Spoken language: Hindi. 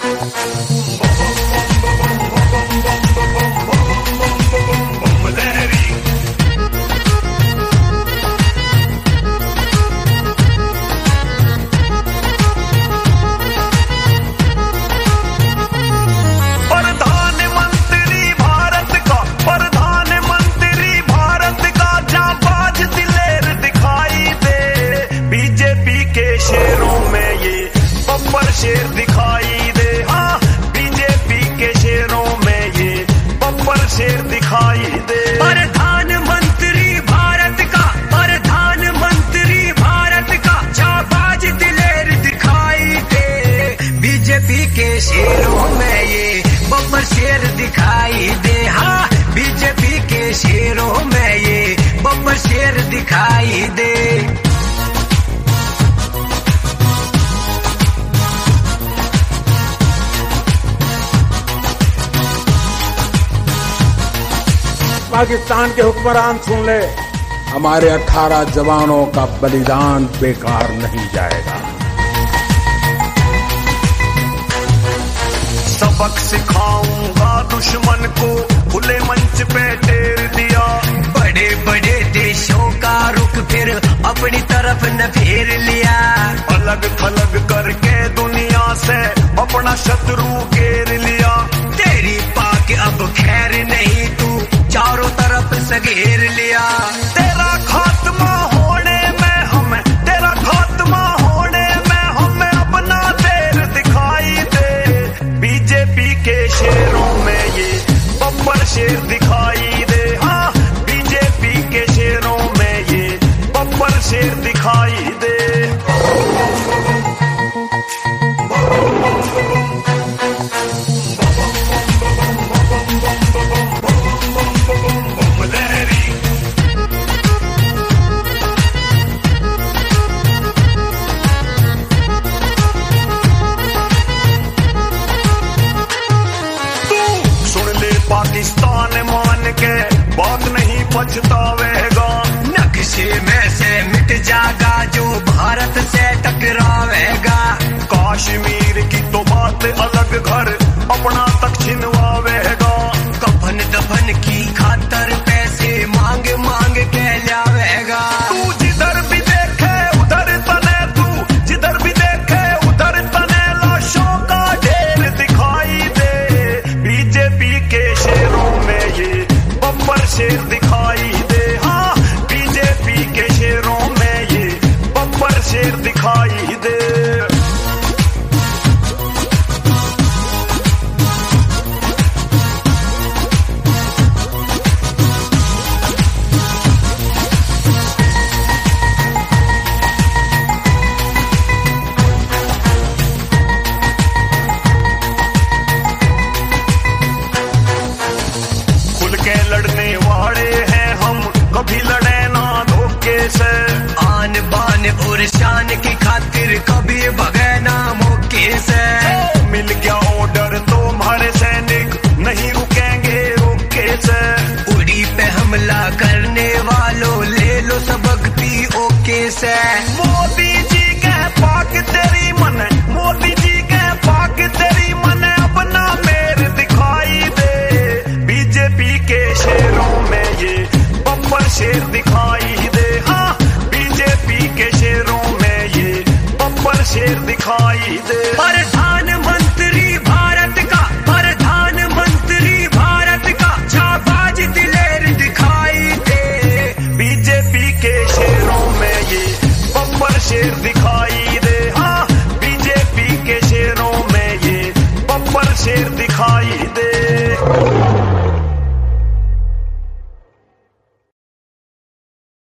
शेर दिखाई दे, हाँ बीजेपी के शेरों में ये बब्बर शेर दिखाई दे। प्रधानमंत्री भारत का, प्रधानमंत्री भारत का जाबाज दिलेर दिखाई दे। बीजेपी के शेरों में ये बब्बर शेर दिखाई दे, हाँ बीजेपी के शेरों में ये बब्बर शेर दिखाई दे। पाकिस्तान के हुक्मरान सुन ले, हमारे 18 जवानों का बलिदान बेकार नहीं जाएगा। सबक सिखाऊंगा दुश्मन को, खुले मंच पे टेर दिया। बड़े बड़े देशों का रुख फिर अपनी तरफ न फेर लिया। अलग थलग करके दुनिया से अपना शत्रु घेर लिया। तेरी पाक अब खैर नहीं, तू चारों तरफ से घेर लिया। तेरा खात्मा होने में हमें, तेरा खात्मा होने में हमें अपना देर दिखाई दे। बीजेपी के शेरों में ये बब्बर शेर दिखाई दे, हाँ बीजेपी के शेरों में ये बब्बर शेर दिखाई दे। पाकिस्तान मान के बात नहीं पछतावेगा। नक्शे में से मिट जाएगा जो भारत से टकरावेगा। कश्मीर की तो बात अलग, घर अपना तक छिनवावेगा। कफन दफन की खातर पैसे मांग मांग के लावेगा। तू जिधर भी देखे उधर तने, तू जिधर भी देखे उधर तने लाशों का ढेर दिखाई दे। बीजेपी के शेरों में ये बब्बर शेर दिखाई दे, हाँ बीजेपी के शेरों में ये बब्बर शेर दिखाई दे। लड़ने वाले हैं हम, कभी लड़े ना धोखे से। आन बान और शान की खातिर कभी भगे ना मौके से। मिल गया ऑर्डर तो हमारे सैनिक नहीं रुकेंगे रोके से। उड़ी पे हमला करने वालों ले लो सबक पीओके से। मोदी जी के पाक तेरी मन, मोदी जी के पाक तेरी मन अपना मेर दिखाई दे। बीजेपी के शेरों में ये बब्बर शेर दिखाई दे, हाँ बीजेपी के शेरों में ये बब्बर शेर दिखाई दे। प्रधानमंत्री भारत का, प्रधानमंत्री भारत का जाबाज दिलेर दिखाई दे। बीजेपी के शेरों में ये बब्बर शेर दिखाई दे, हाँ बीजेपी के शेरों में ये बब्बर शेर दिखाई दे।